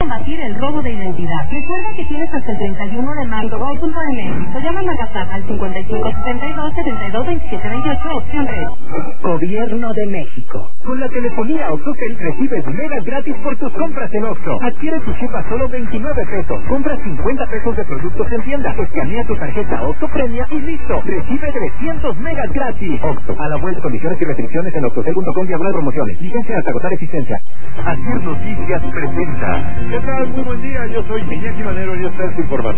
combatir el robo de identidad. Recuerda que tienes hasta el 31 de marzo. Go.mx o llama a WhatsApp al 5572-722728, opción red. Gobierno de México. Con la telefonía OXXotel recibes megas gratis por tus compras en Oxxo. Adquiere tu chip a solo 29 pesos. Compra 50 pesos de productos en tienda. Escanea tu tarjeta Oxxo Premia y listo. Recibe 300 megas gratis. Oxxo. A la vuelta, condiciones y restricciones en oxxotel.com/promociones. Vigencia hasta agotar existencia. Hacer Noticias presenta. ¿Qué tal? Muy buen día. Yo soy Iñaki Manero y esta es su información.